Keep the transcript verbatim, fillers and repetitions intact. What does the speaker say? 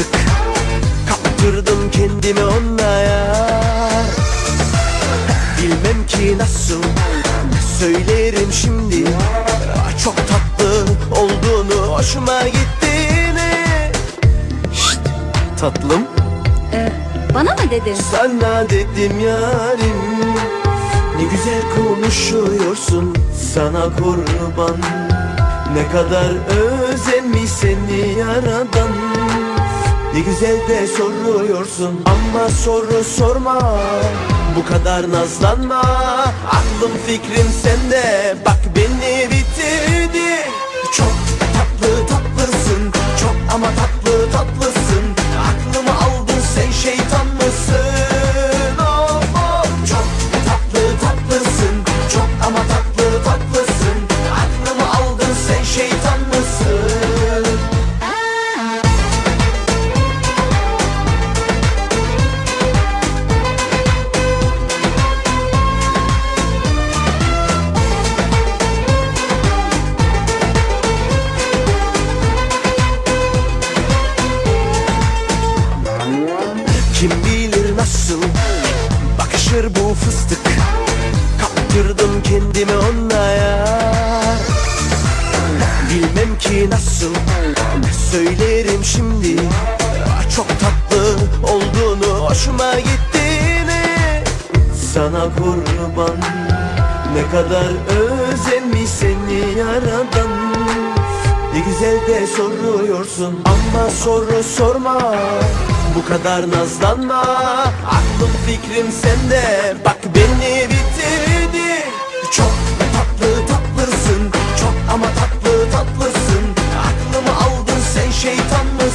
fıstık, kaptırdım kendimi onlara. Bilmem ki nasıl söylerim şimdi, çok tatlı olduğunu, hoşuma gittiğini. Şşt tatlım, Ee, bana mı dedin? sana dedim yarim. Ne güzel konuşuyorsun, sana kurban. Ne kadar özenmiş seni yaradan. Ne güzel de soruyorsun ama soru sorma, bu kadar nazlanma. Aklım fikrim sende, bak beni bitirdi. Çok tatlı tatlısın, çok ama tatlı tatlısın. Aklımı aldın sen, şeytan mısın? Oh, oh. Çok tatlı tatlısın, çok ama tatlı tatlısın. Aklımı aldın sen, şeytan mısın? Kim bilir nasıl bakışır bu fıstık, kaptırdım kendimi onlara. Bilmem ki nasıl söylerim şimdi, çok tatlı olduğunu, hoşuma gittiğini. Sana kurban, ne kadar özenmiş seni yaradan. Ne güzel de soruyorsun ama soru sorma, bu kadar nazlanma. Aklım fikrim sende, bak beni bitirdi. Çok tatlı tatlısın, çok ama tatlı tatlısın. Aklımı aldın sen, şeytan mı?